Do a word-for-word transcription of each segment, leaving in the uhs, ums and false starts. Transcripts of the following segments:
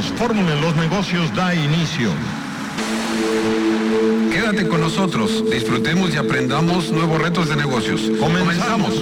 minutos, Fórmula en los Negocios da inicio. Quédate con nosotros, disfrutemos y aprendamos nuevos retos de negocios. Comenzamos.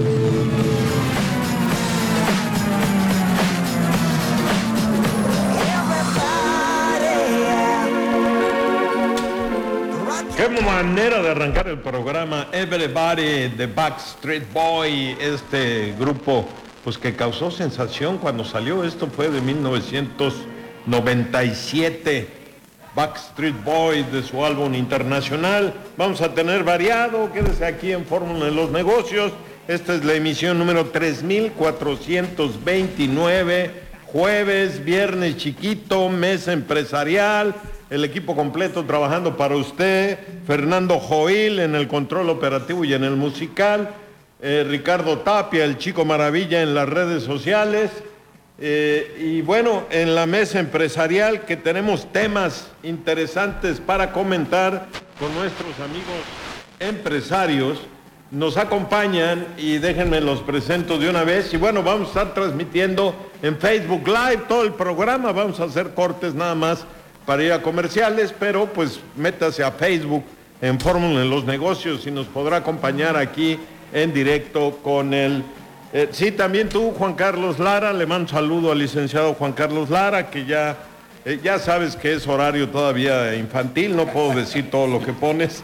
Qué manera de arrancar el programa. Everybody, the Backstreet Boy, este grupo pues que causó sensación cuando salió. Esto fue de mil novecientos noventa y siete. Backstreet Boy, de su álbum internacional. Vamos a tener variado, quédese aquí en Fórmula de los Negocios. Esta es la emisión número tres mil cuatrocientos veintinueve, jueves, viernes chiquito, mes empresarial, el equipo completo trabajando para usted, Fernando Joil en el control operativo y en el musical, eh, Ricardo Tapia, el chico maravilla en las redes sociales. Eh, y bueno, en la mesa empresarial que tenemos temas interesantes para comentar con nuestros amigos empresarios, nos acompañan y déjenme los presento de una vez. Y bueno, vamos a estar transmitiendo en Facebook Live todo el programa, vamos a hacer cortes nada más para ir a comerciales, pero pues métase a Facebook en Fórmula en los Negocios y nos podrá acompañar aquí en directo con el... Eh, sí, también tú, Juan Carlos Lara, le mando un saludo al licenciado Juan Carlos Lara, que ya, eh, ya sabes que es horario todavía infantil, no puedo decir todo lo que pones,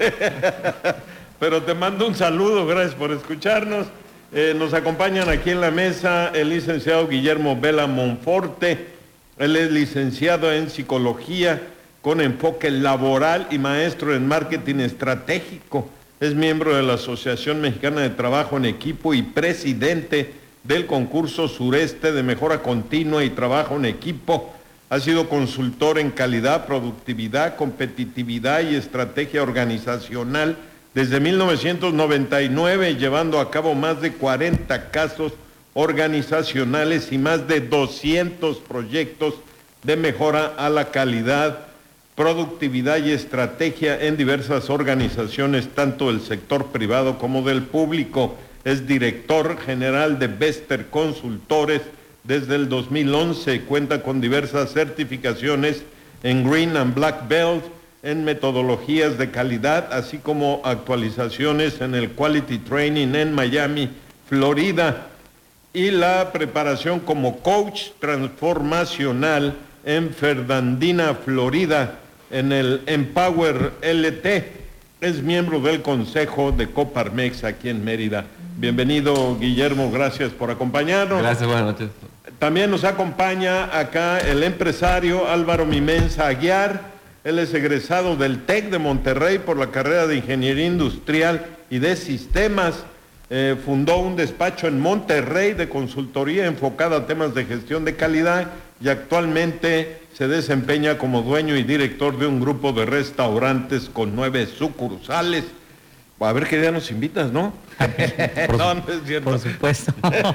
pero te mando un saludo, gracias por escucharnos. Eh, nos acompañan aquí en la mesa el licenciado Guillermo Vela Monforte, él es licenciado en Psicología con enfoque laboral y maestro en Marketing Estratégico. Es miembro de la Asociación Mexicana de Trabajo en Equipo y presidente del concurso Sureste de Mejora Continua y Trabajo en Equipo. Ha sido consultor en calidad, productividad, competitividad y estrategia organizacional desde mil novecientos noventa y nueve, llevando a cabo más de cuarenta casos organizacionales y más de doscientos proyectos de mejora a la calidad, productividad y estrategia en diversas organizaciones, tanto del sector privado como del público. Es director general de Bester Consultores desde el dos mil once, cuenta con diversas certificaciones en Green and Black Belt, en metodologías de calidad, así como actualizaciones en el Quality Training en Miami, Florida, y la preparación como coach transformacional en Fernandina, Florida, en el Empower L T. Es miembro del Consejo de Coparmex aquí en Mérida. Bienvenido, Guillermo, gracias por acompañarnos. Gracias, buenas noches. También nos acompaña acá el empresario Álvaro Mimensa Aguiar. Él es egresado del TEC de Monterrey por la carrera de Ingeniería Industrial y de Sistemas. Eh, fundó un despacho en Monterrey de consultoría enfocada a temas de gestión de calidad y actualmente se desempeña como dueño y director de un grupo de restaurantes con nueve sucursales. A ver qué día nos invitas, ¿no? Por, no, no es cierto. Por supuesto.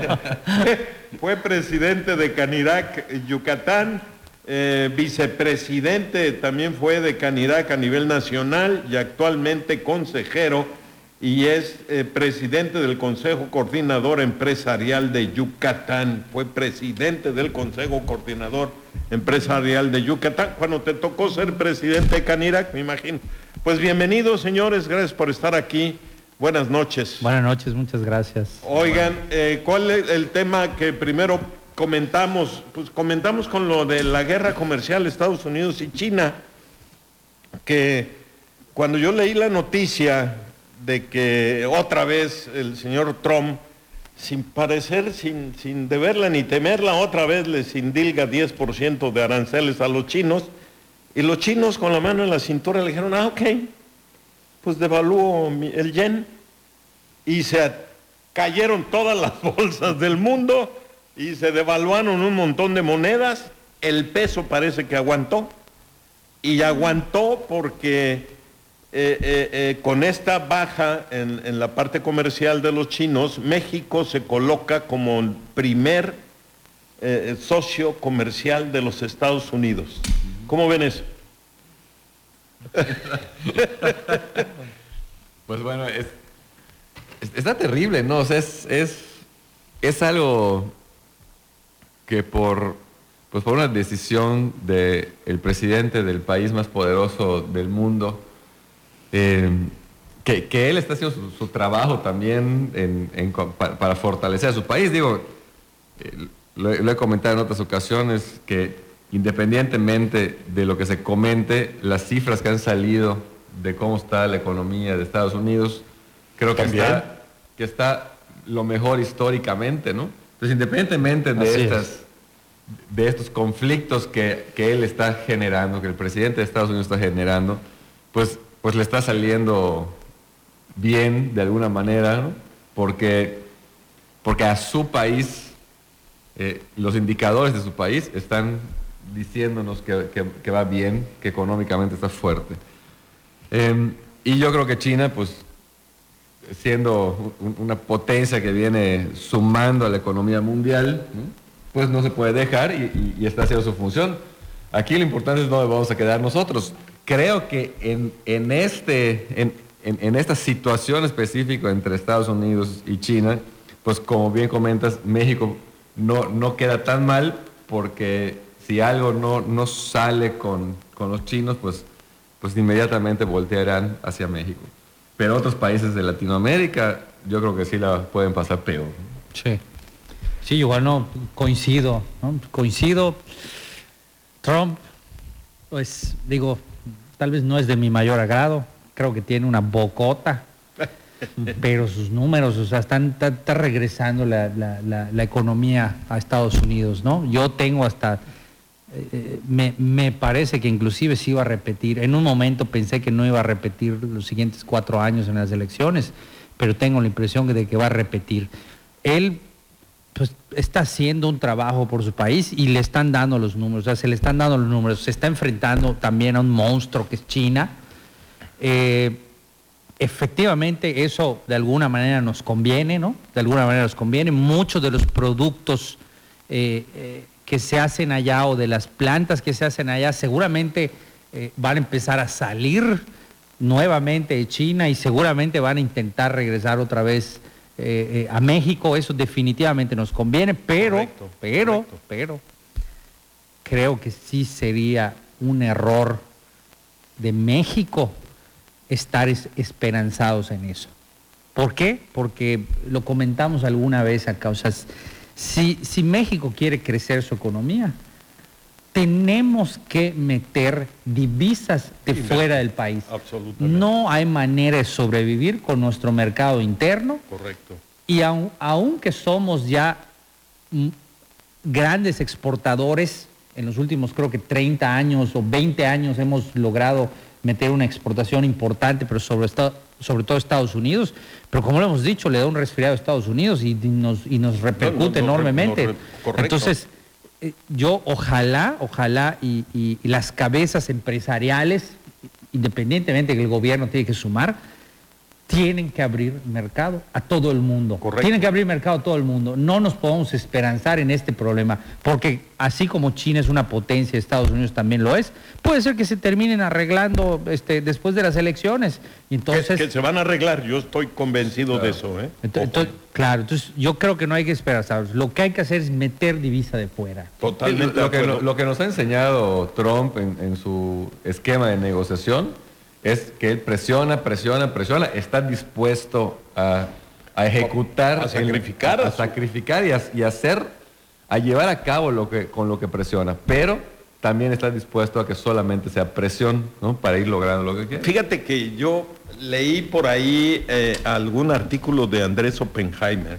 Fue presidente de Canirac, Yucatán, eh, vicepresidente también fue de Canirac a nivel nacional y actualmente consejero y es eh, presidente del Consejo Coordinador Empresarial de Yucatán. Fue presidente del Consejo Coordinador Empresarial de Yucatán cuando te tocó ser presidente de Canirac, me imagino. Pues bienvenidos, señores, gracias por estar aquí. Buenas noches. Buenas noches, muchas gracias. Oigan, eh, ¿cuál es el tema que primero comentamos? Pues comentamos con lo de la guerra comercial Estados Unidos y China, que cuando yo leí la noticia de que otra vez el señor Trump, sin parecer, sin, sin deberla ni temerla, otra vez les indilga diez por ciento de aranceles a los chinos, y los chinos con la mano en la cintura le dijeron, ah, ok, pues devalúo el yen, y se cayeron todas las bolsas del mundo, y se devaluaron un montón de monedas, el peso parece que aguantó, y aguantó porque... Eh, eh, eh, con esta baja en, en la parte comercial de los chinos, México se coloca como el primer eh, socio comercial de los Estados Unidos. ¿Cómo ven eso? Pues bueno, es, es, está terrible, ¿no? O sea, es, es, es algo que por pues por una decisión del presidente del país más poderoso del mundo, eh, que, que él está haciendo su, su trabajo también en, en, para, para fortalecer a su país. Digo, eh, lo, lo he comentado en otras ocasiones, que independientemente de lo que se comente, las cifras que han salido de cómo está la economía de Estados Unidos, creo que está, que está lo mejor históricamente, ¿no? Entonces, independientemente de, estas, de estos conflictos que, que él está generando, que el presidente de Estados Unidos está generando, pues, pues le está saliendo bien de alguna manera, ¿no? Porque, porque a su país, eh, los indicadores de su país están diciéndonos que, que, que va bien, que económicamente está fuerte. Eh, y yo creo que China, pues, siendo un, una potencia que viene sumando a la economía mundial, ¿no? Pues no se puede dejar y, y, y está haciendo su función. Aquí lo importante es dónde vamos a quedar nosotros. Creo que en, en, este, en, en, en esta situación específica entre Estados Unidos y China, pues como bien comentas, México no, no queda tan mal, porque si algo no, no sale con, con los chinos, pues, pues inmediatamente voltearán hacia México. Pero otros países de Latinoamérica, yo creo que sí la pueden pasar peor. Sí, sí, igual no, coincido, ¿no? Coincido. Trump, pues digo, tal vez no es de mi mayor agrado, creo que tiene una bocota, pero sus números, o sea, están, está, está regresando la, la, la, la economía a Estados Unidos, ¿no? Yo tengo hasta... Eh, me, me parece que inclusive se iba a repetir. En un momento pensé que no iba a repetir los siguientes cuatro años en las elecciones, pero tengo la impresión de que va a repetir. Él pues está haciendo un trabajo por su país y le están dando los números, o sea, se le están dando los números. Se está enfrentando también a un monstruo que es China. Eh, efectivamente eso de alguna manera nos conviene, ¿no? De alguna manera nos conviene. Muchos de los productos eh, eh, que se hacen allá o de las plantas que se hacen allá seguramente eh, van a empezar a salir nuevamente de China y seguramente van a intentar regresar otra vez eh, eh, a México. Eso definitivamente nos conviene, pero, correcto, pero, correcto. pero creo que sí sería un error de México estar es, esperanzados en eso. ¿Por qué? Porque lo comentamos alguna vez acá, o sea, Si, si México quiere crecer su economía, tenemos que meter divisas de sí, fuera del país. Absolutamente. No hay manera de sobrevivir con nuestro mercado interno. Correcto. Y aun, aunque somos ya m, grandes exportadores, en los últimos creo que treinta años o veinte años hemos logrado meter una exportación importante, pero sobre, sobre todo Estados Unidos, pero como lo hemos dicho, le da un resfriado a Estados Unidos y nos, y nos repercute no, no, no, enormemente. No, no, Entonces, eh, yo ojalá, ojalá y, y, y las cabezas empresariales, independientemente que el gobierno tiene que sumar, tienen que abrir mercado a todo el mundo. Correcto. Tienen que abrir mercado a todo el mundo. No nos podemos esperanzar en este problema, porque así como China es una potencia, Estados Unidos también lo es, puede ser que se terminen arreglando este, después de las elecciones. Entonces, que, que se van a arreglar, yo estoy convencido claro. de eso. ¿eh? Entonces, entonces, claro, entonces yo creo que no hay que esperar. Lo que hay que hacer es meter divisa de fuera. Totalmente. Lo, lo, que, lo, lo que nos ha enseñado Trump en, en su esquema de negociación es que él presiona, presiona, presiona, está dispuesto a, a ejecutar, a sacrificar, el, a, a sacrificar y a, y a hacer, a llevar a cabo lo que, con lo que presiona, pero también está dispuesto a que solamente sea presión, ¿no? Para ir logrando lo que quiere. Fíjate que yo leí por ahí eh, algún artículo de Andrés Oppenheimer.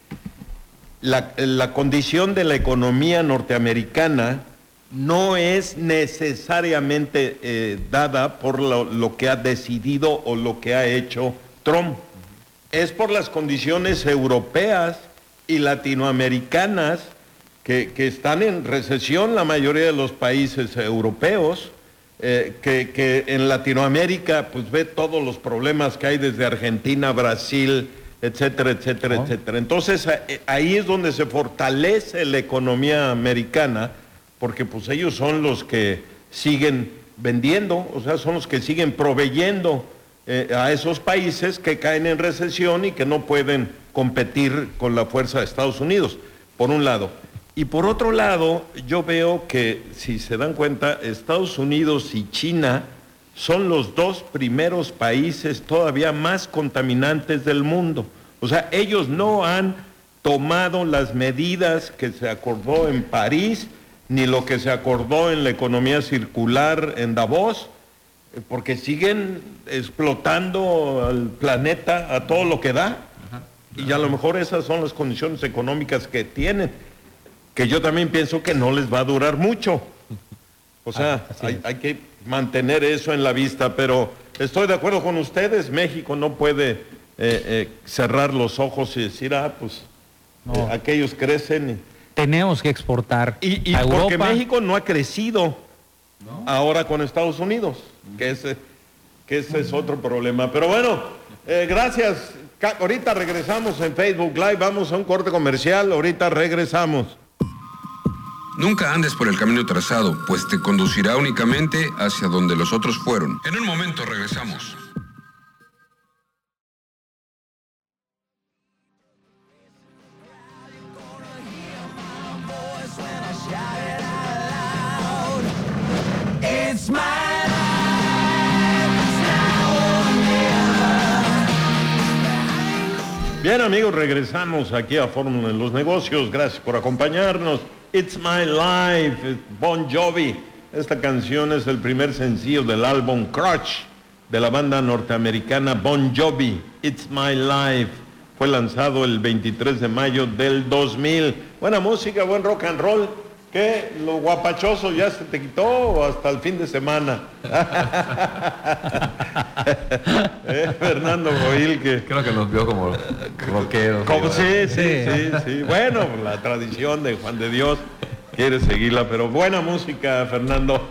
La, la condición de la economía norteamericana no es necesariamente eh, dada por lo, lo que ha decidido o lo que ha hecho Trump. Es por las condiciones europeas y latinoamericanas que, que están en recesión la mayoría de los países europeos, eh, que, que en Latinoamérica pues ve todos los problemas que hay desde Argentina, Brasil, etcétera, etcétera, oh. etcétera. Entonces ahí es donde se fortalece la economía americana, porque pues ellos son los que siguen vendiendo, o sea, son los que siguen proveyendo eh, a esos países que caen en recesión y que no pueden competir con la fuerza de Estados Unidos, por un lado. Y por otro lado, yo veo que, si se dan cuenta, Estados Unidos y China son los dos primeros países todavía más contaminantes del mundo. O sea, ellos no han tomado las medidas que se acordó en París, ni lo que se acordó en la economía circular en Davos, porque siguen explotando al planeta a todo lo que da. Y a lo mejor esas son las condiciones económicas que tienen, que yo también pienso que no les va a durar mucho. O sea, ah, hay, hay que mantener eso en la vista, pero estoy de acuerdo con ustedes. México no puede eh, eh, cerrar los ojos y decir, ah, pues no. eh, aquellos crecen. Y, tenemos que exportar y, y a Europa. Porque México no ha crecido ¿no? ahora con Estados Unidos, que ese, que ese es otro problema. Pero bueno, eh, gracias. Ahorita regresamos en Facebook Live, vamos a un corte comercial, ahorita regresamos. Nunca andes por el camino trazado, pues te conducirá únicamente hacia donde los otros fueron. En un momento regresamos. Bien, amigos, regresamos aquí a Fórmula en los Negocios. Gracias por acompañarnos. It's My Life, Bon Jovi. Esta canción es el primer sencillo del álbum Crush de la banda norteamericana Bon Jovi. It's My Life. Fue lanzado el veintitrés de mayo del dos mil. Buena música, buen rock and roll. ¿Qué? ¿Lo guapachoso ya se te quitó o hasta el fin de semana? ¿Eh, Fernando Roil? Que... Creo que nos vio como rockeros. Como, sí, sí, sí, sí. Bueno, la tradición de Juan de Dios quiere seguirla, pero buena música, Fernando.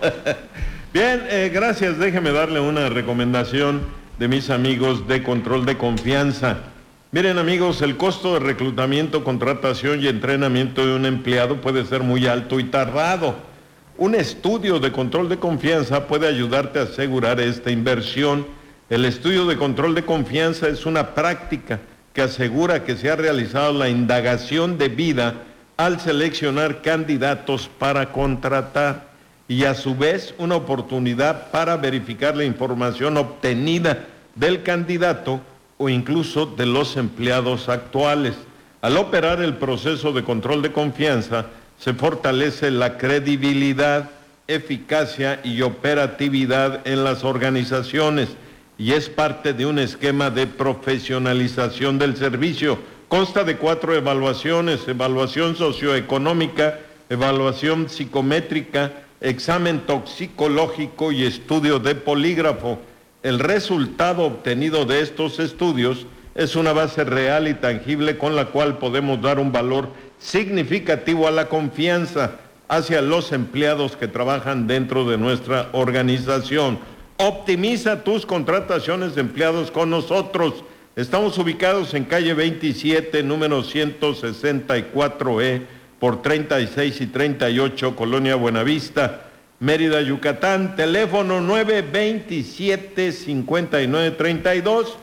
Bien, eh, gracias. Déjeme darle una recomendación de mis amigos de Control de Confianza. Miren, amigos, el costo de reclutamiento, contratación y entrenamiento de un empleado puede ser muy alto y tardado. Un estudio de Control de Confianza puede ayudarte a asegurar esta inversión. El estudio de Control de Confianza es una práctica que asegura que se ha realizado la indagación debida al seleccionar candidatos para contratar y a su vez una oportunidad para verificar la información obtenida del candidato o incluso de los empleados actuales. Al operar el proceso de control de confianza, se fortalece la credibilidad, eficacia y operatividad en las organizaciones y es parte de un esquema de profesionalización del servicio. Consta de cuatro evaluaciones: evaluación socioeconómica, evaluación psicométrica, examen toxicológico y estudio de polígrafo. El resultado obtenido de estos estudios es una base real y tangible con la cual podemos dar un valor significativo a la confianza hacia los empleados que trabajan dentro de nuestra organización. Optimiza tus contrataciones de empleados con nosotros. Estamos ubicados en calle veintisiete, número ciento sesenta y cuatro E, por treinta y seis y treinta y ocho, Colonia Buenavista, Mérida, Yucatán. Teléfono nueve veintisiete, cincuenta y nueve treinta y dos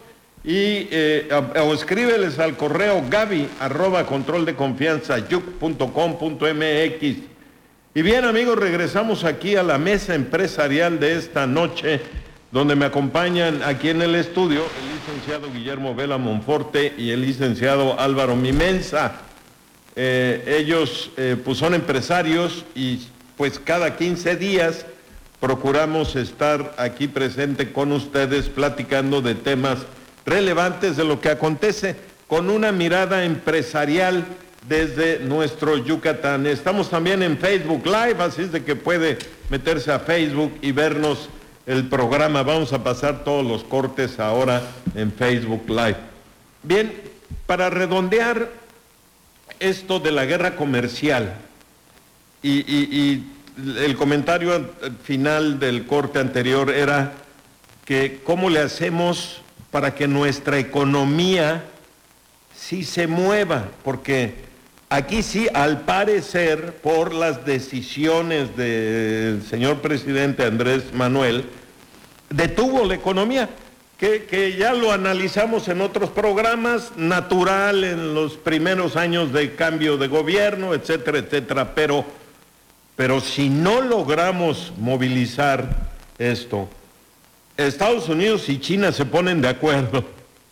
y eh, o escríbeles al correo gaby arroba control de confianza yuc punto com punto m x. Y bien, amigos, regresamos aquí a la mesa empresarial de esta noche, donde me acompañan aquí en el estudio el licenciado Guillermo Vela Monforte y el licenciado Álvaro Mimenza. Eh, ellos eh, pues son empresarios y pues cada quince días procuramos estar aquí presente con ustedes platicando de temas relevantes de lo que acontece con una mirada empresarial desde nuestro Yucatán. Estamos también en Facebook Live, así es de que puede meterse a Facebook y vernos el programa. Vamos a pasar todos los cortes ahora en Facebook Live. Bien, para redondear esto de la guerra comercial y, y, y el comentario final del corte anterior era que cómo le hacemos para que nuestra economía sí se mueva, porque aquí sí, al parecer, por las decisiones del señor presidente Andrés Manuel, detuvo la economía, que, que ya lo analizamos en otros programas, natural en los primeros años de cambio de gobierno, etcétera, etcétera, pero, pero si no logramos movilizar esto, Estados Unidos y China se ponen de acuerdo,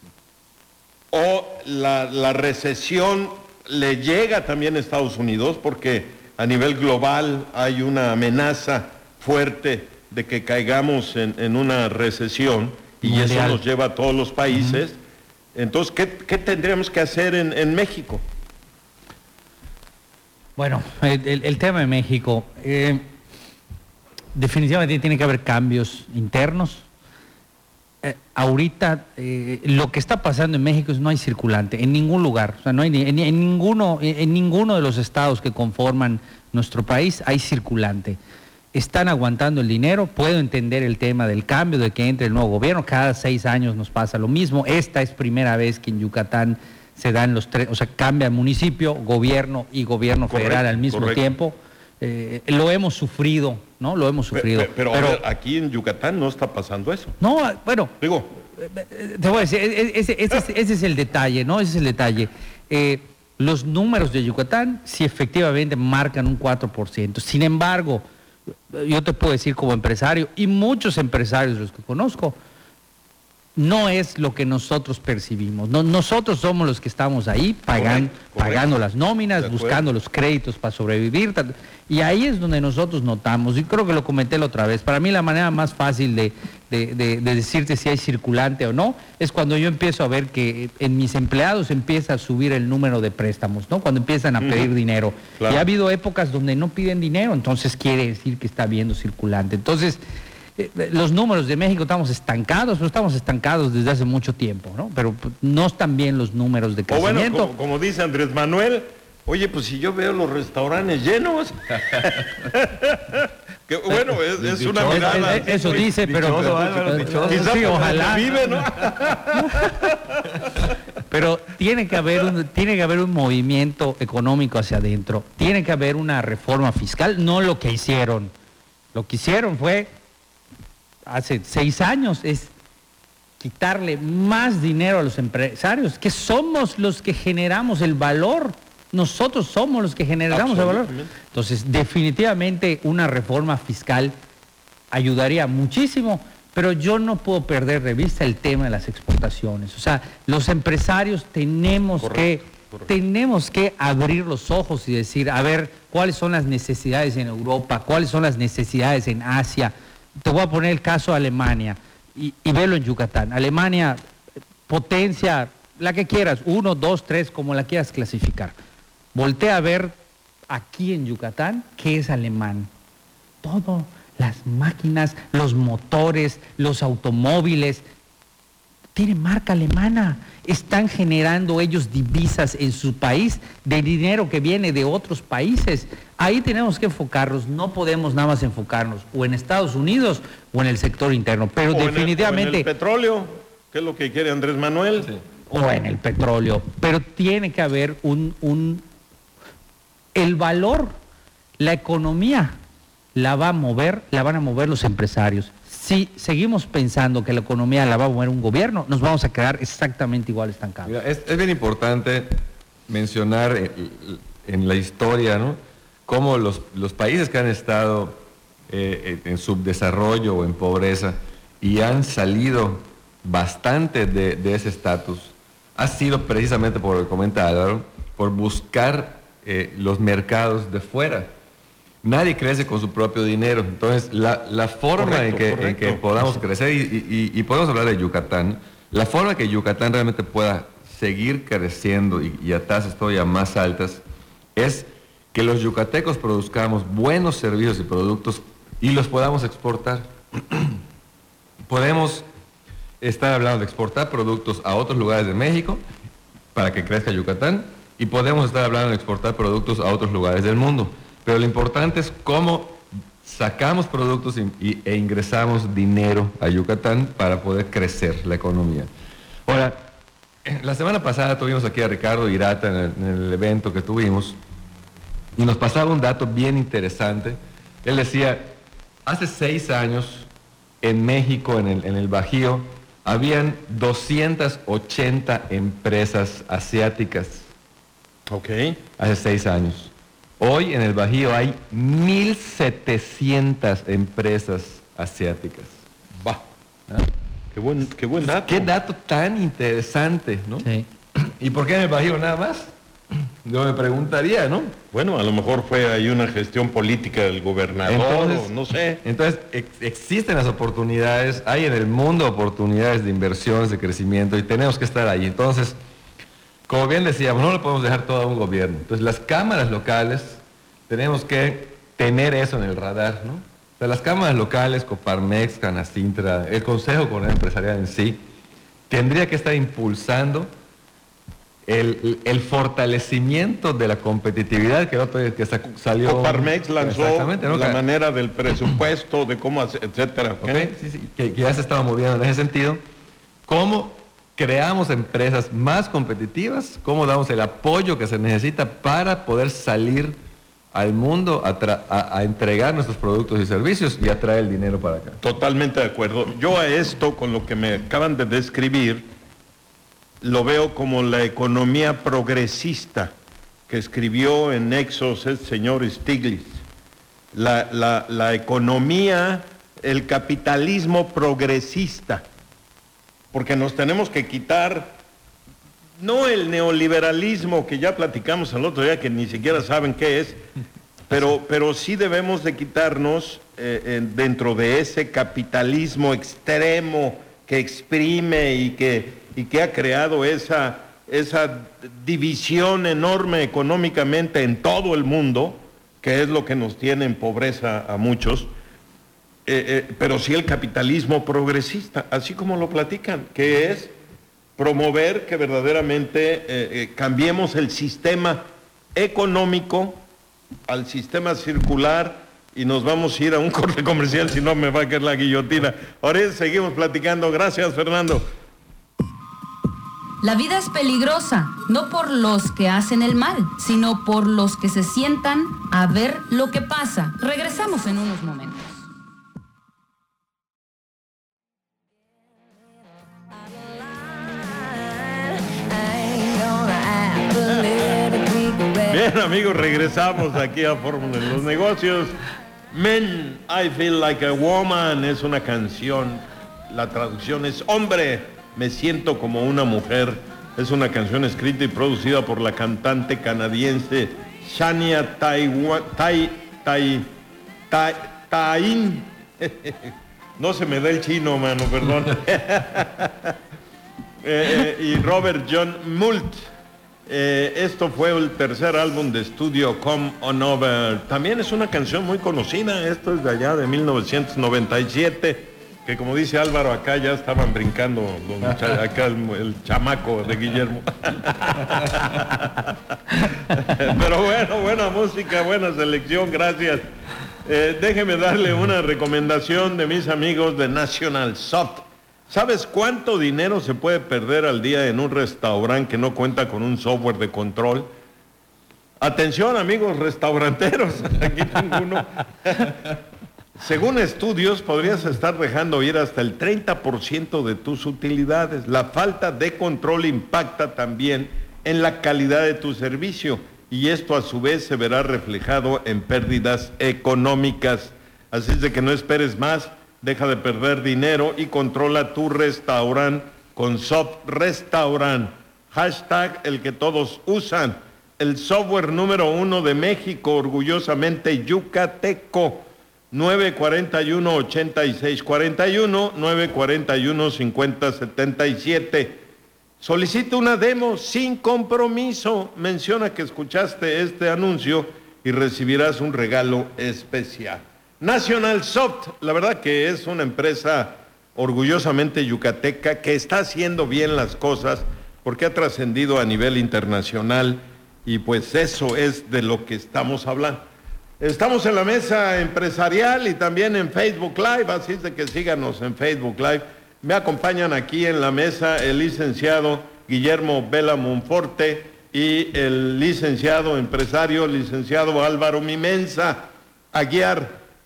o la, la recesión le llega también a Estados Unidos, porque a nivel global hay una amenaza fuerte de que caigamos en, en una recesión, y mundial. Eso nos lleva a todos los países. Uh-huh. Entonces, ¿qué, qué tendríamos que hacer en, en México? Bueno, el, el, el tema de México, eh, definitivamente tiene que haber cambios internos. Eh, ahorita eh, lo que está pasando en México es no hay circulante en ningún lugar, o sea, no hay ni, en, en ninguno en, en ninguno de los estados que conforman nuestro país hay circulante. Están aguantando el dinero. Puedo entender el tema del cambio, de que entre el nuevo gobierno. Cada seis años nos pasa lo mismo. Esta es primera vez que en Yucatán se dan los tres, o sea, cambia municipio, gobierno y gobierno federal correcto, al mismo correcto. tiempo. Eh, lo hemos sufrido, ¿no? Lo hemos sufrido. Pero, pero, pero ver, aquí en Yucatán no está pasando eso. No, bueno. Digo. Te voy a decir, ese, ese, ese, ese es el detalle, ¿no? Ese es el detalle. Eh, los números de Yucatán sí efectivamente marcan un cuatro por ciento. Sin embargo, yo te puedo decir como empresario, y muchos empresarios los que conozco, no es lo que nosotros percibimos. No, nosotros somos los que estamos ahí pagan, correcto, pagando correcto. las nóminas, buscando los créditos para sobrevivir. Y ahí es donde nosotros notamos, y creo que lo comenté la otra vez, para mí la manera más fácil de, de, de, de decirte si hay circulante o no, es cuando yo empiezo a ver que en mis empleados empieza a subir el número de préstamos, ¿no? Cuando empiezan a pedir uh-huh. dinero. Claro. Y ha habido épocas donde no piden dinero, entonces quiere decir que está habiendo circulante. Entonces, eh, los números de México estamos estancados, pero estamos estancados desde hace mucho tiempo, ¿no? Pero no están bien los números de crecimiento. O bueno, como, como dice Andrés Manuel, oye, pues si yo veo los restaurantes llenos, que bueno, es, es una mirada. Es, es, eso dice, pero, pero, pero dichoso, quizás sí, ojalá vive, ¿no? Pero tiene que haber un, tiene que haber un movimiento económico hacia adentro, tiene que haber una reforma fiscal, no lo que hicieron. Lo que hicieron fue hace seis años es quitarle más dinero a los empresarios, que somos los que generamos el valor. Nosotros somos los que generamos el valor. Entonces, definitivamente una reforma fiscal ayudaría muchísimo, pero yo no puedo perder de vista el tema de las exportaciones. O sea, los empresarios tenemos correcto, que correcto. tenemos que abrir los ojos y decir, a ver, ¿cuáles son las necesidades en Europa? ¿Cuáles son las necesidades en Asia? Te voy a poner el caso de Alemania y, y velo en Yucatán. Alemania, potencia, la que quieras, uno, dos, tres, como la quieras clasificar. Voltea a ver aquí en Yucatán qué es alemán. Todo, las máquinas, los motores, los automóviles, tienen marca alemana. Están generando ellos divisas en su país de dinero que viene de otros países. Ahí tenemos que enfocarnos, no podemos nada más enfocarnos o en Estados Unidos o en el sector interno, pero o definitivamente... En el, o en el petróleo, ¿qué es lo que quiere Andrés Manuel? Sí. O en el petróleo, pero tiene que haber un... un el valor, la economía la va a mover, la van a mover los empresarios. Si seguimos pensando que la economía la va a mover un gobierno, nos vamos a quedar exactamente igual estancados. Mira, es, es bien importante mencionar en, en la historia, ¿no?, cómo los, los países que han estado eh, en subdesarrollo o en pobreza y han salido bastante de, de ese estatus, ha sido precisamente, por lo que comenta Álvaro, por buscar Eh, los mercados de fuera. Nadie crece con su propio dinero. Entonces, la, la forma correcto, en, que, en que podamos crecer, y, y, y podemos hablar de Yucatán, la forma que Yucatán realmente pueda seguir creciendo y, y a tasas todavía más altas, es que los yucatecos produzcamos buenos servicios y productos y los podamos exportar. Podemos estar hablando de exportar productos a otros lugares de México para que crezca Yucatán, y podemos estar hablando de exportar productos a otros lugares del mundo. Pero lo importante es cómo sacamos productos y, y, e ingresamos dinero a Yucatán para poder crecer la economía. Ahora, la semana pasada tuvimos aquí a Ricardo Irata en el, en el evento que tuvimos, y nos pasaba un dato bien interesante. Él decía, hace seis años en México, en el, en el Bajío, habían doscientas ochenta empresas asiáticas. Ok. Hace seis años. Hoy en el Bajío hay mil setecientas empresas asiáticas. Va. ¿Ah? Qué buen, qué buen dato. Qué dato tan interesante, ¿no? Sí. ¿Y por qué en el Bajío nada más? Yo me preguntaría, ¿no? Bueno, a lo mejor fue ahí una gestión política del gobernador, Entonces, o no sé. Entonces, ex- existen las oportunidades, hay en el mundo oportunidades de inversiones, de crecimiento, y tenemos que estar ahí. Entonces, como bien decíamos, no le podemos dejar todo a un gobierno. Entonces, las cámaras locales, tenemos que tener eso en el radar, ¿no? O sea, las cámaras locales, Coparmex, Canacintra, el Consejo Coordinador Empresarial en sí, tendría que estar impulsando El, el fortalecimiento de la competitividad que el otro día que sa- salió. Coparmex lanzó Exactamente, ¿no? la Que- manera del presupuesto, de cómo, hacer, etcétera. ¿ok? ok, sí, sí, que, que ya se estaba moviendo en ese sentido. ¿Cómo creamos empresas más competitivas? ¿Cómo damos el apoyo que se necesita para poder salir al mundo a, tra- a, a entregar nuestros productos y servicios y a traer el dinero para acá? Totalmente de acuerdo. Yo a esto, con lo que me acaban de describir, lo veo como la economía progresista que escribió en Nexos el señor Stiglitz. La, la, la economía, el capitalismo progresista, porque nos tenemos que quitar, no el neoliberalismo que ya platicamos el otro día, que ni siquiera saben qué es, pero, pero sí debemos de quitarnos eh, eh, dentro de ese capitalismo extremo que exprime y que, y que ha creado esa, esa división enorme económicamente en todo el mundo, que es lo que nos tiene en pobreza a muchos, eh, eh, pero sí el capitalismo progresista, así como lo platican, que es promover que verdaderamente eh, eh, cambiemos el sistema económico al sistema circular, y nos vamos a ir a un corte comercial, si no me va a caer la guillotina. Ahora seguimos platicando. Gracias, Fernando. La vida es peligrosa, no por los que hacen el mal, sino por los que se sientan a ver lo que pasa. Regresamos en unos momentos. Bien, amigos, regresamos aquí a Fórmula en los Negocios. Men, I Feel Like a Woman es una canción. La traducción es Hombre, me siento como una mujer. Es una canción escrita y producida por la cantante canadiense Shania Taiwan, Tai, Tai, Tai, Tain. No se me da el chino, mano, perdón. eh, eh, y Robert John Moult. Eh, esto fue el tercer álbum de estudio, Come On Over. También es una canción muy conocida. Esto es de allá de mil novecientos noventa y siete, que como dice Álvaro, acá ya estaban brincando los mucha- acá el, el chamaco de Guillermo. Pero bueno, buena música, buena selección, gracias. Eh, déjeme darle una recomendación de mis amigos de National Soft. ¿Sabes cuánto dinero se puede perder al día en un restaurante que no cuenta con un software de control? Atención, amigos restauranteros, aquí tengo uno. Según estudios, podrías estar dejando ir hasta el treinta por ciento de tus utilidades. La falta de control impacta también en la calidad de tu servicio, y esto a su vez se verá reflejado en pérdidas económicas. Así es de que no esperes más. Deja de perder dinero y controla tu restaurante con Soft Restaurant. Hashtag el que todos usan. El software número uno de México, orgullosamente yucateco. nueve cuatro uno, ocho seis cuatro uno, nueve cuatro uno, cinco cero siete siete. Solicita una demo sin compromiso. Menciona que escuchaste este anuncio y recibirás un regalo especial. National Soft, la verdad que es una empresa orgullosamente yucateca que está haciendo bien las cosas porque ha trascendido a nivel internacional, y pues eso es de lo que estamos hablando. Estamos en la mesa empresarial y también en Facebook Live, así es de que síganos en Facebook Live. Me acompañan aquí en la mesa el licenciado Guillermo Vela Monforte y el licenciado empresario, licenciado Álvaro Mimenza Aguiar.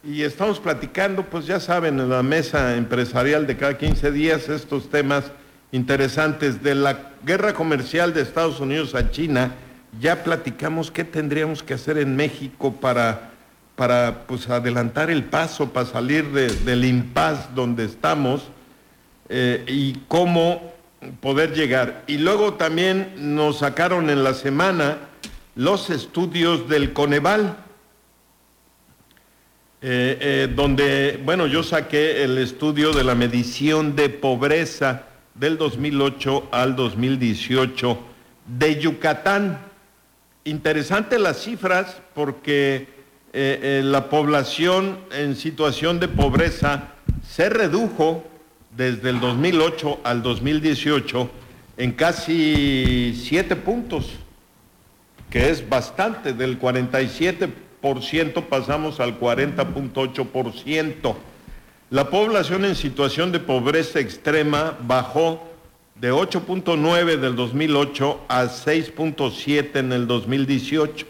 y estamos platicando, pues ya saben, en la mesa empresarial de cada quince días, estos temas interesantes de la guerra comercial de Estados Unidos a China. Ya platicamos qué tendríamos que hacer en México para, para pues, adelantar el paso, para salir de, del impasse donde estamos, eh, y cómo poder llegar. Y luego también nos sacaron en la semana los estudios del Coneval, eh, eh, donde, bueno, yo saqué el estudio de la medición de pobreza del dos mil ocho al dos mil dieciocho de Yucatán. Interesante las cifras porque eh, eh, la población en situación de pobreza se redujo desde el dos mil ocho al dos mil dieciocho en casi siete puntos, que es bastante. Del cuarenta y siete por ciento pasamos al cuarenta punto ocho por ciento. La población en situación de pobreza extrema bajó de ocho punto nueve del dos mil ocho a seis punto siete en el dos mil dieciocho.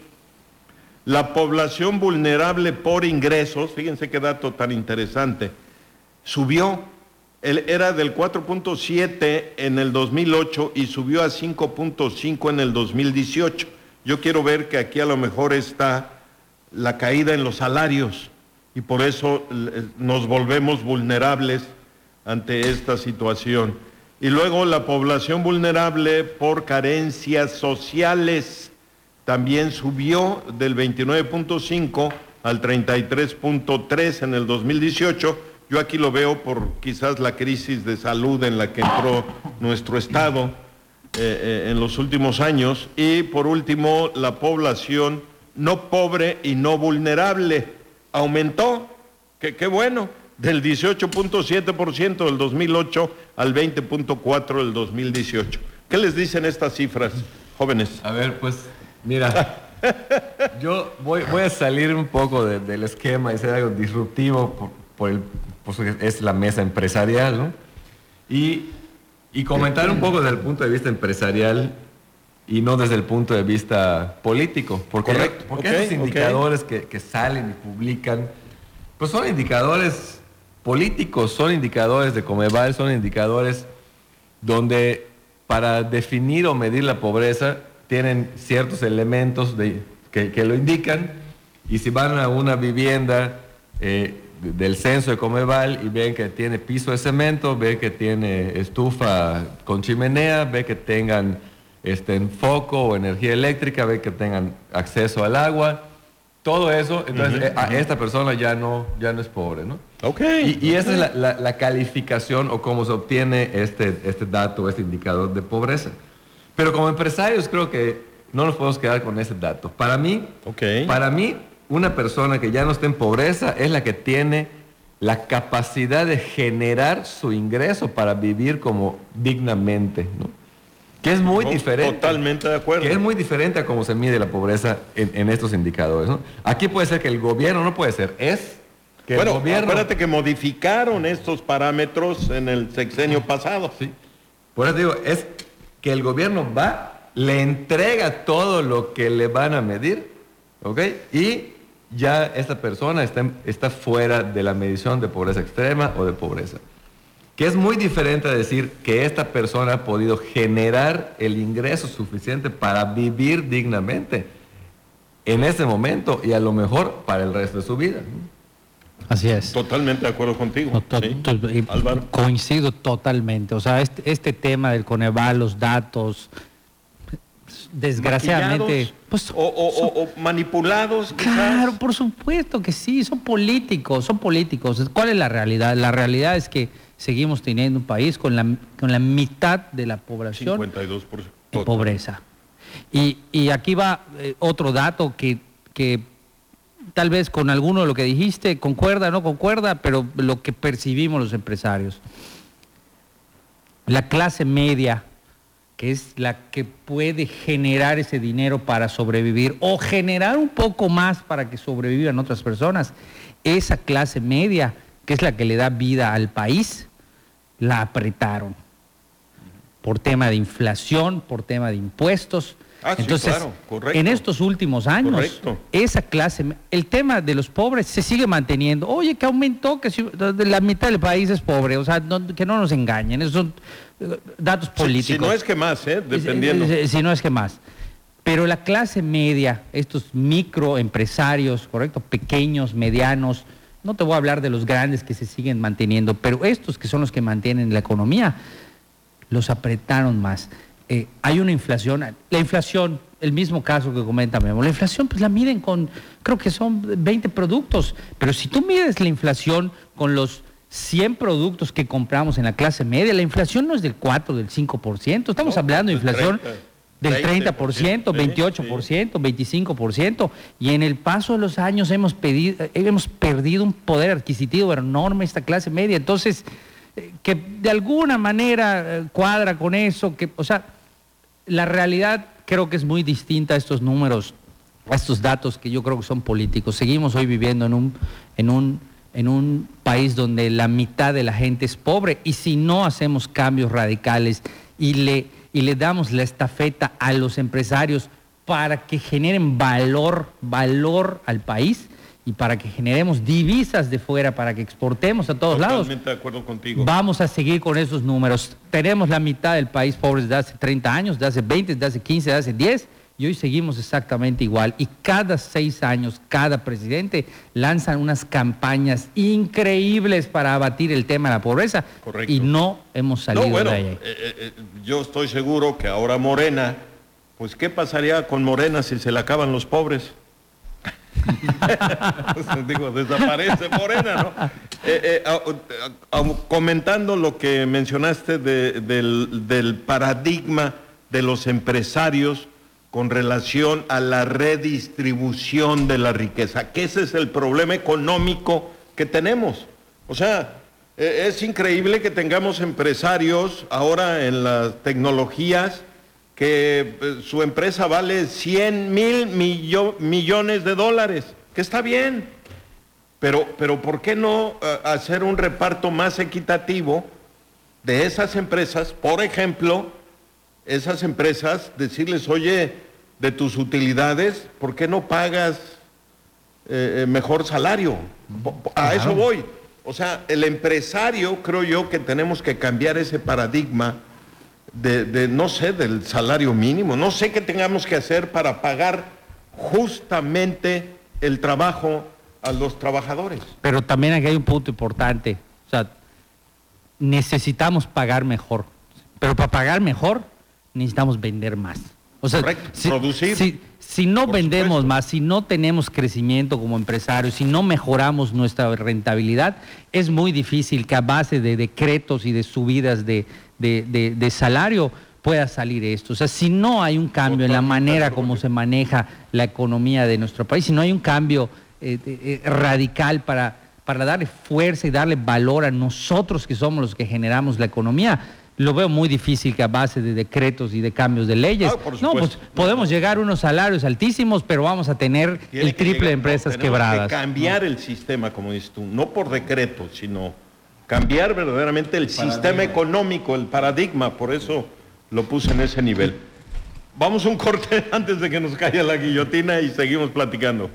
La población vulnerable por ingresos, fíjense qué dato tan interesante, subió. Él era del cuatro punto siete en el dos mil ocho y subió a cinco punto cinco en el dos mil dieciocho. Yo quiero ver que aquí a lo mejor está la caída en los salarios y por eso nos volvemos vulnerables ante esta situación. Y luego la población vulnerable por carencias sociales también subió del veintinueve punto cinco al treinta y tres punto tres en el dos mil dieciocho. Yo aquí lo veo por quizás la crisis de salud en la que entró nuestro estado eh, eh, en los últimos años. Y por último, la población no pobre y no vulnerable aumentó, que qué bueno, del dieciocho punto siete por ciento del dos mil ocho al veinte punto cuatro por ciento del dos mil dieciocho. ¿Qué les dicen estas cifras, jóvenes? A ver, pues, mira, yo voy, voy a salir un poco de, del esquema y ser algo disruptivo por, por el, pues es la mesa empresarial, ¿no? Y, y comentar un poco desde el punto de vista empresarial y no desde el punto de vista político. Porque, Correcto. porque Okay, esos indicadores okay. que, que salen y publican, pues son indicadores políticos, son indicadores de Coneval, son indicadores donde para definir o medir la pobreza tienen ciertos elementos de, que, que lo indican, y si van a una vivienda eh, del censo de Coneval y ven que tiene piso de cemento, ven que tiene estufa con chimenea, ven que tengan este, foco o energía eléctrica, ven que tengan acceso al agua, todo eso, entonces uh-huh, a, uh-huh. esta persona ya no, ya no es pobre, ¿no? Okay, y y okay. esa es la, la, la calificación o cómo se obtiene este, este dato, este indicador de pobreza. Pero como empresarios creo que no nos podemos quedar con ese dato. Para mí, okay. para mí, una persona que ya no está en pobreza es la que tiene la capacidad de generar su ingreso para vivir como dignamente, ¿no? Que es muy no, diferente. Totalmente de acuerdo. Que es muy diferente a cómo se mide la pobreza en, en estos indicadores, ¿no? Aquí puede ser que el gobierno, no puede ser, es que bueno, el gobierno... acuérdate que modificaron estos parámetros en el sexenio pasado. Sí. Por eso digo, es que el gobierno va, le entrega todo lo que le van a medir, ¿ok? Y ya esta persona está, está fuera de la medición de pobreza extrema o de pobreza. Que es muy diferente a decir que esta persona ha podido generar el ingreso suficiente para vivir dignamente en ese momento y a lo mejor para el resto de su vida. Así es. Totalmente de acuerdo contigo. No, to, ¿sí? to, y Álvaro. Coincido totalmente. O sea, este, este tema del Coneval, los datos, desgraciadamente... Pues, o, o, son, o, o manipulados, quizás. Claro, por supuesto que sí, son políticos, son políticos. ¿Cuál es la realidad? La realidad es que seguimos teniendo un país con la, con la mitad de la población cincuenta y dos por ciento en pobreza. Y, y aquí va eh, otro dato que, que tal vez con alguno de lo que dijiste concuerda, no concuerda, pero lo que percibimos los empresarios. La clase media, que es la que puede generar ese dinero para sobrevivir o generar un poco más para que sobrevivan otras personas, esa clase media, que es la que le da vida al país, la apretaron. Por tema de inflación, por tema de impuestos. Ah, Entonces, sí, claro, correcto. en estos últimos años, Correcto. esa clase, el tema de los pobres se sigue manteniendo. Oye, que aumentó, que si, la mitad del país es pobre, o sea, no, que no nos engañen, esos son eh, datos políticos. Si, si no es que más, ¿eh? Dependiendo. Si, si no es que más. Pero la clase media, estos microempresarios, ¿correcto? Pequeños, medianos, no te voy a hablar de los grandes que se siguen manteniendo, pero estos que son los que mantienen la economía, los apretaron más. Eh, hay una inflación, la inflación, el mismo caso que comenta Memo, la inflación pues la miden con, creo que son veinte productos, pero si tú mides la inflación con los cien productos que compramos en la clase media, la inflación no es del cuatro, del cinco por ciento, estamos no, hablando de inflación treinta, del treinta por ciento, veintiocho por ciento, veinticinco por ciento, y en el paso de los años hemos, pedido, hemos perdido un poder adquisitivo enorme esta clase media, entonces que de alguna manera cuadra con eso, que, o sea, la realidad creo que es muy distinta a estos números, a estos datos que yo creo que son políticos. Seguimos hoy viviendo en un, en un, en un país donde la mitad de la gente es pobre, y si no hacemos cambios radicales y le, y le damos la estafeta a los empresarios para que generen valor, valor al país, y para que generemos divisas de fuera, para que exportemos a todos lados. Totalmente de acuerdo contigo. Vamos a seguir con esos números. Tenemos la mitad del país pobre desde hace treinta años, desde hace veinte, desde hace quince, desde hace diez, y hoy seguimos exactamente igual. Y cada seis años, cada presidente lanza unas campañas increíbles para abatir el tema de la pobreza. Correcto. Y no hemos salido no, bueno, de ahí. Eh, eh, yo estoy seguro que ahora Morena, pues ¿qué pasaría con Morena si se le acaban los pobres? Digo, desaparece Morena, ¿no? Eh, eh, a, a, a, comentando lo que mencionaste de, del, del paradigma de los empresarios con relación a la redistribución de la riqueza, que ese es el problema económico que tenemos. O sea, eh, es increíble que tengamos empresarios ahora en las tecnologías que eh, su empresa vale cien mil millo, millones de dólares, que está bien, pero, pero ¿por qué no uh, hacer un reparto más equitativo de esas empresas? Por ejemplo, esas empresas, decirles, oye, de tus utilidades, ¿por qué no pagas eh, mejor salario? A claro. Eso voy. O sea, el empresario, creo yo que tenemos que cambiar ese paradigma De, de, no sé, del salario mínimo, no sé qué tengamos que hacer para pagar justamente el trabajo a los trabajadores. Pero también aquí hay un punto importante, o sea, necesitamos pagar mejor, pero para pagar mejor necesitamos vender más. O sea, correcto, si, producir. Si, si no vendemos supuesto. más, si no tenemos crecimiento como empresarios, si no mejoramos nuestra rentabilidad, es muy difícil que a base de decretos y de subidas de De, de, de salario pueda salir esto. O sea, si no hay un cambio en la manera como se maneja la economía de nuestro país, si no hay un cambio eh, eh, radical para, para darle fuerza y darle valor a nosotros que somos los que generamos la economía, lo veo muy difícil que a base de decretos y de cambios de leyes, ah, por no, pues podemos llegar a unos salarios altísimos, pero vamos a tener Tiene el triple llegar, de empresas no, quebradas. Que cambiar ¿no? el sistema, como dices tú, no por decreto, sino cambiar verdaderamente el paradigma. Sistema económico, el paradigma, por eso lo puse en ese nivel. Vamos a un corte antes de que nos caiga la guillotina y seguimos platicando.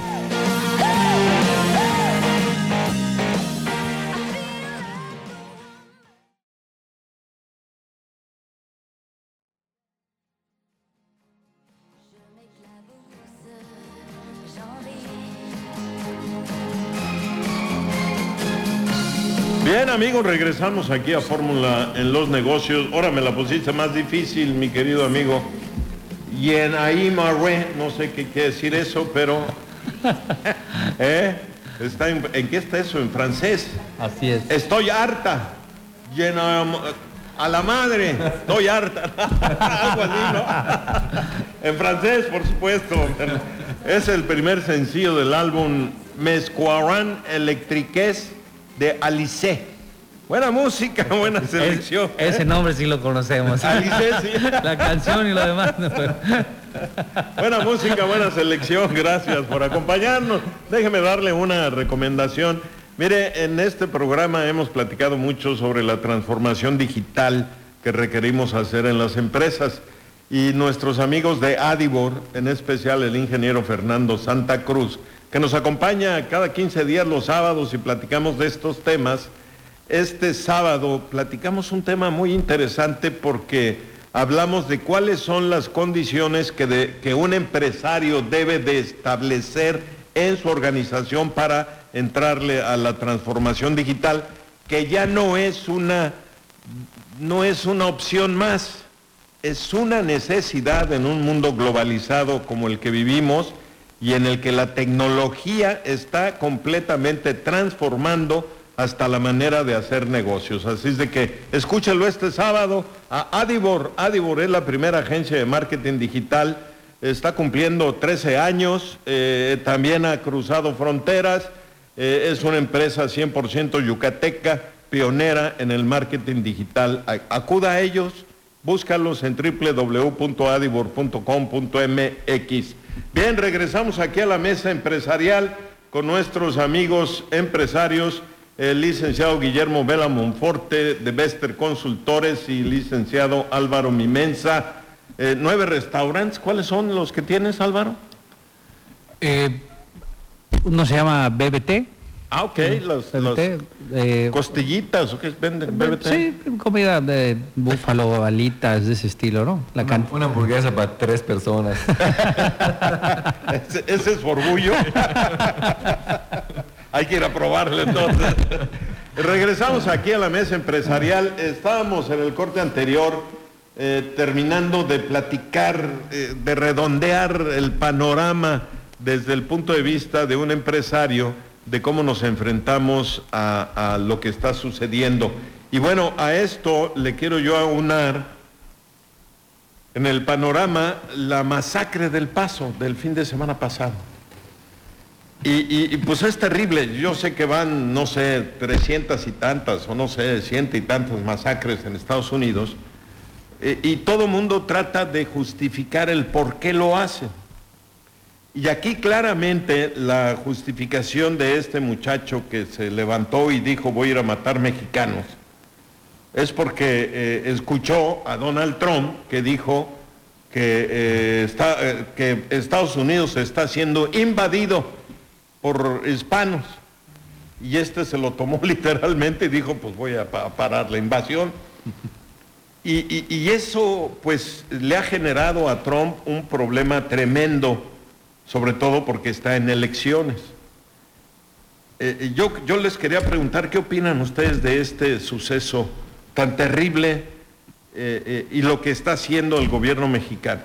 Bien, amigos, regresamos aquí a Fórmula en los negocios. Ahora me la pusiste más difícil, mi querido amigo. Y en ahí marre, no sé qué quiere decir eso, pero... ¿Eh? Está en, ¿En qué está eso? En francés. Así es. Estoy harta. Llena a la madre. Estoy harta. Algo así, ¿no? En francés, por supuesto. Es el primer sencillo del álbum Mes Quaran Electriques de Alice. Buena música, buena selección. Es, ese nombre sí lo conocemos. Alice, sí. La canción y lo demás. No, pero... Buena música, buena selección. Gracias por acompañarnos. Déjeme darle una recomendación. Mire, en este programa hemos platicado mucho sobre la transformación digital que requerimos hacer en las empresas. y nuestros amigos de Adibor, en especial el ingeniero Fernando Santa Cruz, que nos acompaña cada quince días los sábados y platicamos de estos temas. Este sábado platicamos un tema muy interesante porque hablamos de cuáles son las condiciones que, de, que un empresario debe de establecer en su organización para entrarle a la transformación digital, que ya no es una, no es una opción más, es una necesidad en un mundo globalizado como el que vivimos y en el que la tecnología está completamente transformando hasta la manera de hacer negocios. Así es de que escúchelo este sábado a Adibor. Adibor es la primera agencia de marketing digital, está cumpliendo trece años, eh, también ha cruzado fronteras, eh, es una empresa cien por ciento yucateca, pionera en el marketing digital. Acuda a ellos, búscalos en doble u doble u doble u punto adibor punto com punto m x. Bien, regresamos aquí a la mesa empresarial con nuestros amigos empresarios, el licenciado Guillermo Vela Monforte de Bester Consultores y licenciado Álvaro Mimensa. Eh, nueve restaurantes, ¿cuáles son los que tienes, Álvaro? Eh, uno se llama B B T. Ah, ok, los, B B T, los eh, costillitas, ¿o qué venden? B B T. Sí, comida de búfalo, alitas, de ese estilo, ¿no? La Una, can... una hamburguesa para tres personas. ese, ese es orgullo. Hay que ir a probarlo entonces. Regresamos aquí a la mesa empresarial. Estábamos en el corte anterior eh, terminando de platicar, eh, de redondear el panorama desde el punto de vista de un empresario, de cómo nos enfrentamos a, a lo que está sucediendo. Y bueno, a esto le quiero yo aunar en el panorama la masacre del Paso del fin de semana pasado. Y, y, y pues es terrible. Yo sé que van, no sé, trescientas y tantas, o no sé, ciento y tantas masacres en Estados Unidos, eh, y todo mundo trata de justificar el por qué lo hace. Y aquí claramente la justificación de este muchacho que se levantó y dijo voy a ir a matar mexicanos, es porque eh, escuchó a Donald Trump que dijo que, eh, está, eh, que Estados Unidos está siendo invadido por hispanos, y este se lo tomó literalmente y dijo pues voy a, pa a parar la invasión. Y, y, y eso pues le ha generado a Trump un problema tremendo, sobre todo porque está en elecciones. Eh, yo, yo les quería preguntar qué opinan ustedes de este suceso tan terrible eh, eh, y lo que está haciendo el gobierno mexicano.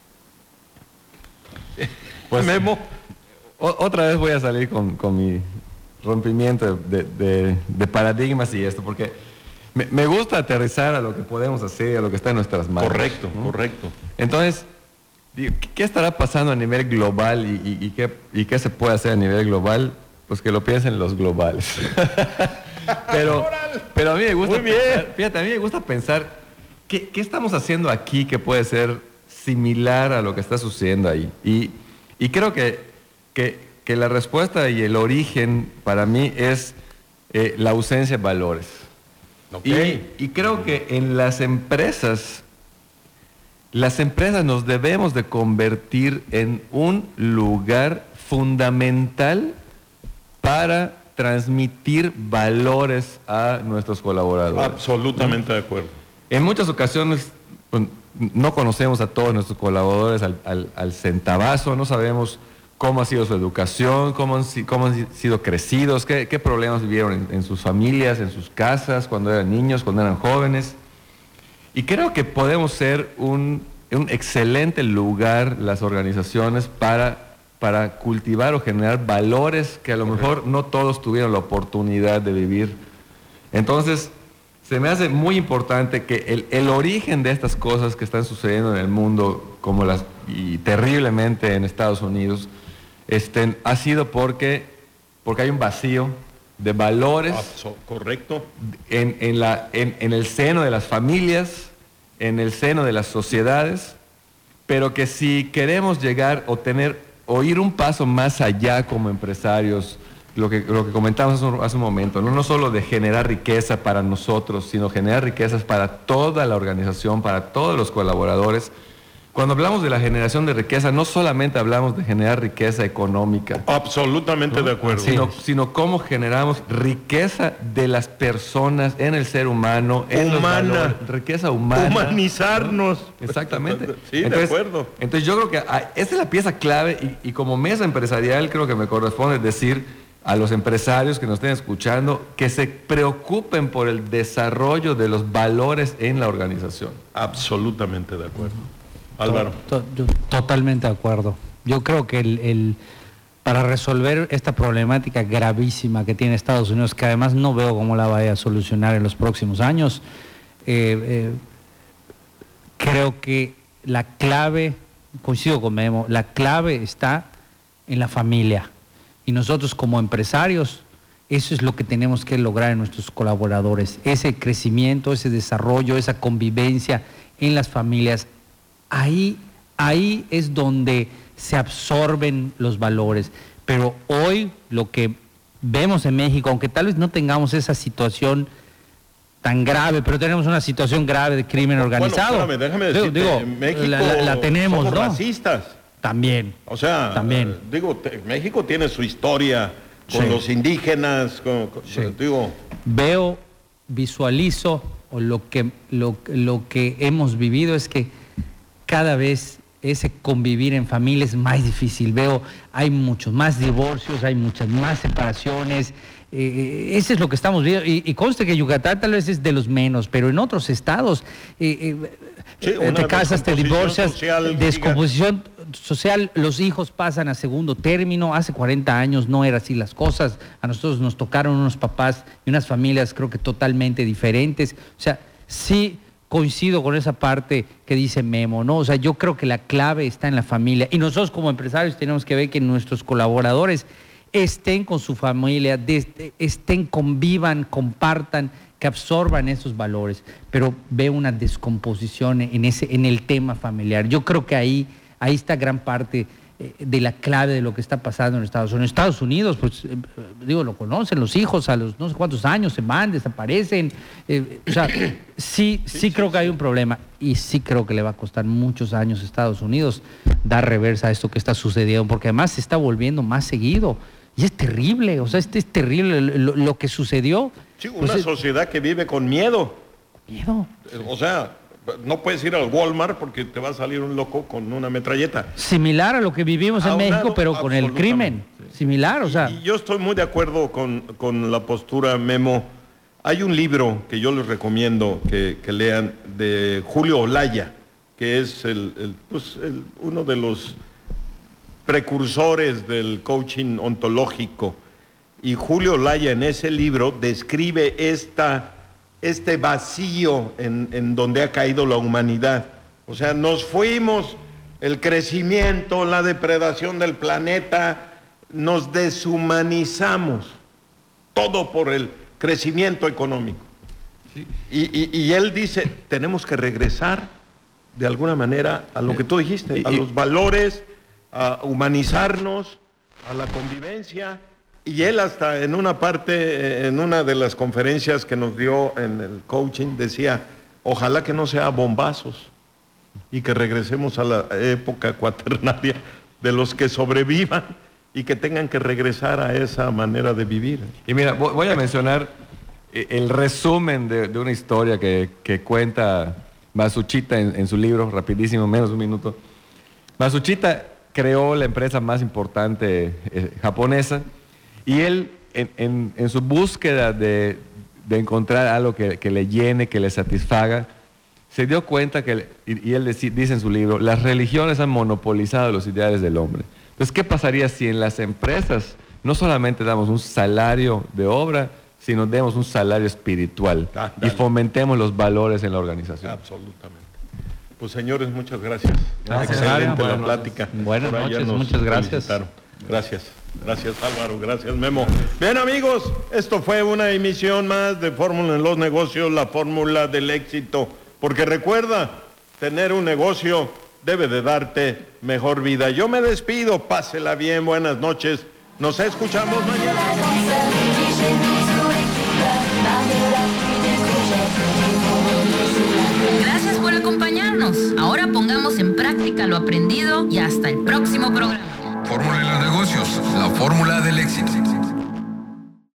Pues, Memo. O, otra vez voy a salir con, con mi rompimiento de, de, de paradigmas y esto, porque me, me gusta aterrizar a lo que podemos hacer, a lo que está en nuestras manos. Correcto, ¿no? Correcto. Entonces, digo, ¿qué estará pasando a nivel global y, y, y, qué, y qué se puede hacer a nivel global? Pues que lo piensen los globales. pero, pero a mí me gusta Muy bien. pensar, fíjate, a mí me gusta pensar ¿qué, qué estamos haciendo aquí que puede ser similar a lo que está sucediendo ahí. Y, y creo que, que, que la respuesta y el origen para mí es eh, la ausencia de valores. Okay. Y, y creo que en las empresas, las empresas nos debemos de convertir en un lugar fundamental para transmitir valores a nuestros colaboradores. Absolutamente de acuerdo. En muchas ocasiones pues, no conocemos a todos nuestros colaboradores al, al, al centavazo, no sabemos cómo ha sido su educación, cómo han, cómo han sido crecidos, qué, qué problemas vivieron en, en sus familias, en sus casas, cuando eran niños, cuando eran jóvenes. Y creo que podemos ser un, un excelente lugar, las organizaciones, para, para cultivar o generar valores que a lo mejor no todos tuvieron la oportunidad de vivir. Entonces, se me hace muy importante que el, el origen de estas cosas que están sucediendo en el mundo, como las, y terriblemente en Estados Unidos, Este, ha sido porque, porque hay un vacío de valores correcto en, en, la, en, en el seno de las familias, en el seno de las sociedades, pero que si queremos llegar o tener o ir un paso más allá como empresarios, lo que, lo que comentamos hace un, hace un momento, ¿no? No solo de generar riqueza para nosotros, sino generar riquezas para toda la organización, para todos los colaboradores, Cuando hablamos de la generación de riqueza, no solamente hablamos de generar riqueza económica. Absolutamente ¿no? de acuerdo. Sino, sino cómo generamos riqueza de las personas en el ser humano, en humana. Los valores, riqueza humana. Humanizarnos. ¿No? Exactamente. Sí, entonces, de acuerdo. Entonces yo creo que esa es la pieza clave y, y como mesa empresarial creo que me corresponde decir a los empresarios que nos estén escuchando que se preocupen por el desarrollo de los valores en la organización. Absolutamente de acuerdo. Álvaro. To, to, totalmente de acuerdo. Yo creo que el, el, para resolver esta problemática gravísima que tiene Estados Unidos, que además no veo cómo la vaya a solucionar en los próximos años, eh, eh, creo que la clave, coincido con Memo, la clave está en la familia. Y nosotros como empresarios, eso es lo que tenemos que lograr en nuestros colaboradores, ese crecimiento, ese desarrollo, esa convivencia en las familias. Ahí, ahí es donde se absorben los valores. Pero hoy lo que vemos en México, aunque tal vez no tengamos esa situación tan grave, pero tenemos una situación grave de crimen organizado. Bueno, espérame, déjame decirte, digo, en México la, la, la tenemos, somos ¿no? racistas. También. O sea, también. digo, te, México tiene su historia con sí. los indígenas, con, con, sí. digo. Veo, visualizo, o lo que, lo, lo que hemos vivido es que cada vez ese convivir en familia es más difícil. Veo, hay muchos más divorcios, hay muchas más separaciones. Eh, eso es lo que estamos viendo. Y, y conste que Yucatán tal vez es de los menos, pero en otros estados eh, eh, sí, te casas, te divorcias, social, descomposición social, los hijos pasan a segundo término. Hace cuarenta años no era así las cosas. A nosotros nos tocaron unos papás y unas familias creo que totalmente diferentes. O sea, sí coincido con esa parte que dice Memo, ¿no? O sea, yo creo que la clave está en la familia y nosotros como empresarios tenemos que ver que nuestros colaboradores estén con su familia, de, estén, convivan, compartan, que absorban esos valores, pero veo una descomposición en, ese, en el tema familiar. Yo creo que ahí, ahí está gran parte de la clave de lo que está pasando en Estados Unidos. En Estados Unidos, pues, eh, digo, lo conocen los hijos a los no sé cuántos años, se van, desaparecen. Eh, o sea, sí, sí, sí, sí creo que hay un problema y sí creo que le va a costar muchos años a Estados Unidos dar reversa a esto que está sucediendo, porque además se está volviendo más seguido. Y es terrible, o sea, este es terrible lo, lo que sucedió. Sí, una pues, sociedad que vive con miedo. Miedo. O sea, no puedes ir al Walmart porque te va a salir un loco con una metralleta. Similar a lo que vivimos en México, lado, pero con el crimen. Sí. Similar, o sea. Y, y yo estoy muy de acuerdo con, con la postura, Memo. Hay un libro que yo les recomiendo que, que lean de Julio Olaya, que es el, el, pues el, uno de los precursores del coaching ontológico. Y Julio Olaya en ese libro describe esta, este vacío en, en donde ha caído la humanidad. O sea, nos fuimos, el crecimiento, la depredación del planeta, nos deshumanizamos, todo por el crecimiento económico. Sí. Y, y, y él dice, tenemos que regresar de alguna manera a lo que tú dijiste, y, a los valores, a humanizarnos, a la convivencia. Y él hasta en una parte, en una de las conferencias que nos dio en el coaching, decía, ojalá que no sea bombazos y que regresemos a la época cuaternaria de los que sobrevivan y que tengan que regresar a esa manera de vivir. Y mira, voy a mencionar el resumen de, de una historia que, que cuenta Matsushita en, en su libro, rapidísimo, menos de un minuto. Matsushita creó la empresa más importante eh, japonesa. Y él, en, en, en su búsqueda de, de encontrar algo que, que le llene, que le satisfaga, se dio cuenta que, y, y él dice en su libro, las religiones han monopolizado los ideales del hombre. Entonces, ¿qué pasaría si en las empresas no solamente damos un salario de obra, sino demos un salario espiritual ah, y fomentemos los valores en la organización? Absolutamente. Pues señores, muchas gracias. Gracias. Excelente Buenas la plática. Buenas noches, muchas gracias. Gracias. Gracias Álvaro, gracias Memo. Bien amigos, esto fue una emisión más de Fórmula en los Negocios, la fórmula del éxito. Porque recuerda, tener un negocio debe de darte mejor vida. Yo me despido, pásela bien, buenas noches. Nos escuchamos mañana. Gracias por acompañarnos. escucharnos. Ahora pongamos en práctica lo aprendido y hasta el próximo programa. Fórmula de los negocios, la fórmula del éxito.